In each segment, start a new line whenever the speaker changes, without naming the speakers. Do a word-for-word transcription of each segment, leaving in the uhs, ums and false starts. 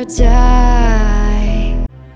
or die.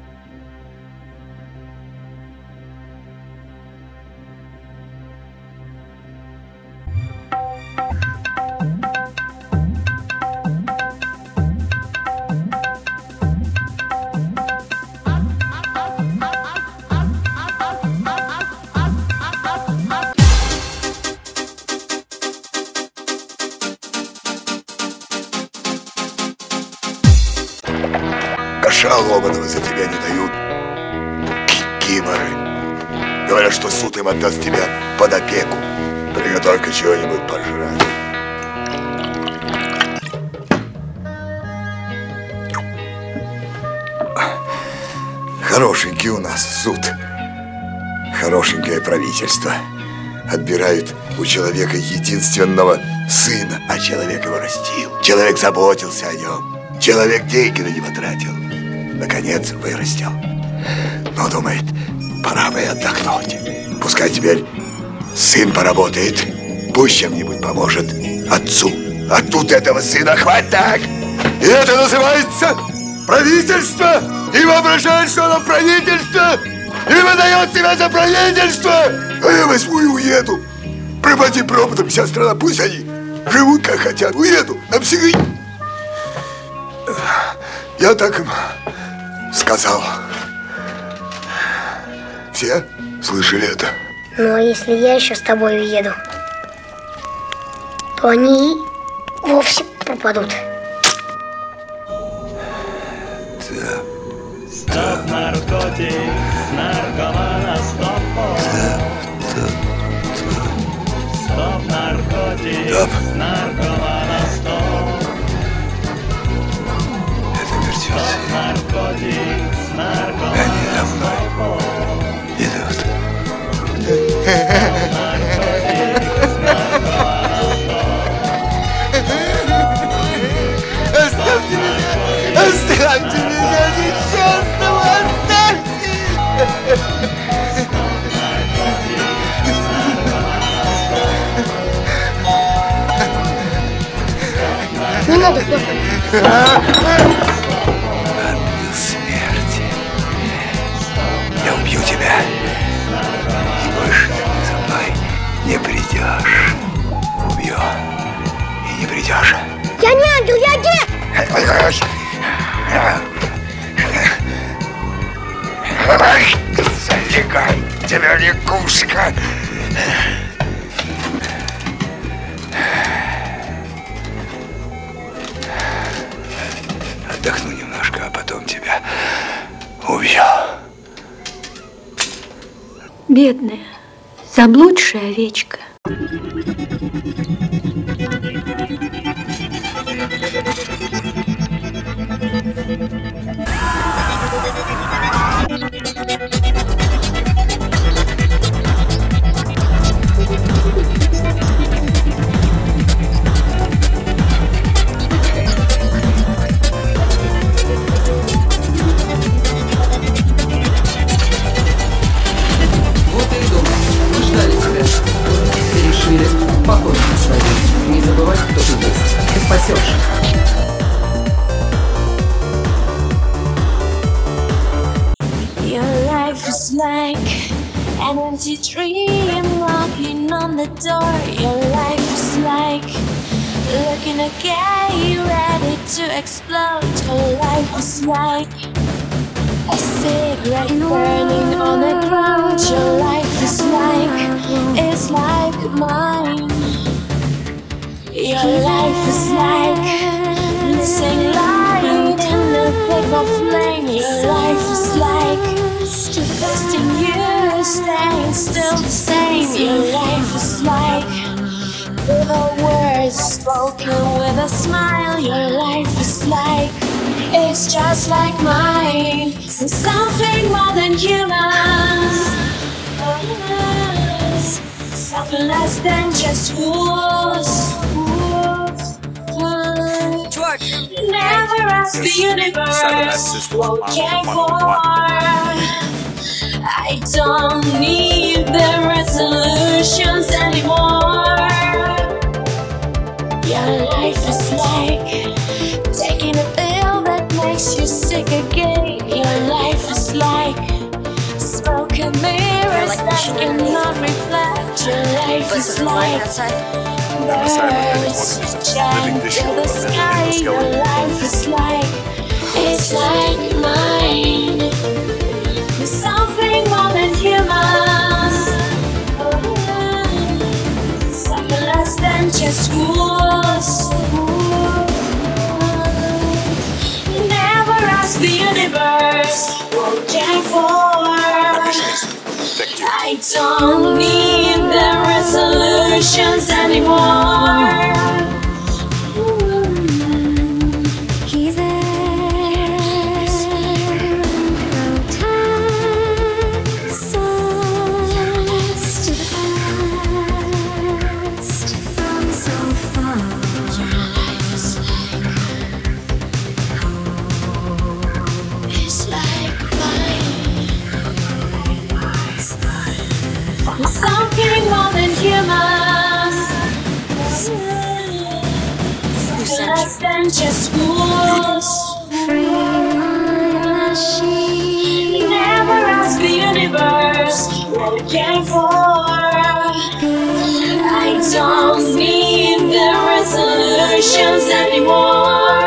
Коша ломаного за тебя не дают. Кикиморы. Говорят, что суд им отдаст тебя под опеку. Приготовь-ка чего-нибудь пожрать. Хорошенький у нас суд. Хорошенькое правительство. Отбирают у человека единственного сына, а человек его растил. Человек заботился о нем. Человек деньги на него тратил. Наконец вырастил. Но думает, пора бы и отдохнуть. Пускай теперь сын поработает. Пусть чем-нибудь поможет отцу. А тут этого сына хватит так. И это называется правительство. И воображает, что оно правительство. И выдает себя за правительство. А я возьму и уеду. Пропади пропадом вся страна. Пусть они живут как хотят. Уеду навсегда. Я так им сказал. Все слышали это?
Ну а если я еще с тобой уеду, то они вовсе пропадут.
Да.
Стоп, наркотик, наркомана, стоп.
Да. Да.
Стоп, наркотик,
Да.
наркомана, стоп.
Это мертвецы.
Наркотик, наркомана,
Они за мной идут. Оставьте меня! Оставьте меня несчастного! Оставьте!
Не надо хлопать.
Ангел смерти. Я убью тебя. И больше ты за мной не придешь. Убью. И не придешь.
Я не ангел, я демон!
Залегай, тебя лягушка. Отдохну немножко, а потом тебя убью.
Бедная, заблудшая овечка.
Вот и дом. Мы ждали тебя. Ты решили покончить с вами. Не забывай, кто ты есть. Ты спасешь.
Your life is like an empty dream knocking on the door. Your life is like looking a gay ready to explode. Your life is like a cigarette burning on the ground. Your life is like, it's like mine. Your life is like missing light in the thick of flame. Your life is like testing you, staying still the same. Your life is like with a word spoken with a smile. Your life is like, it's just like mine. It's something more than human, something less than just wolves. Never ask the universe what came for. I don't need the resolutions anymore. Your life is like taking a pill that makes makes you sick again. Your life is like smoke and mirrors that cannot reflect. Your life is like birds jammed to the sky. Your life is like, it's like mine. You're something more than human, something less than just fools. Never ask the universe what can for. I don't need the resolutions anymore.
He's there, protects us to the past from so far.
Your life is like, it's like mine. Something more than human, something less than just fools. Never ask the universe what it came for. I don't need the resolutions anymore.